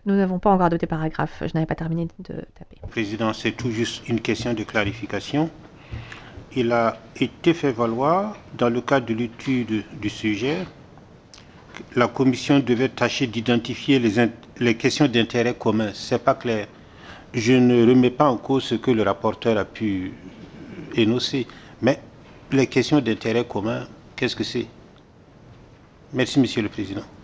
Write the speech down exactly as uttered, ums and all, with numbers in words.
Nous n'avons pas encore adopté paragraphe. Je n'avais pas terminé de taper. Président, c'est tout juste une question de clarification. Il a été fait valoir, dans le cadre de l'étude du sujet, que la commission devait tâcher d'identifier les, les questions d'intérêt commun. Ce n'est pas clair. Je ne remets pas en cause ce que le rapporteur a pu énoncer, mais les questions d'intérêt commun, qu'est-ce que c'est? Merci, Monsieur le Président.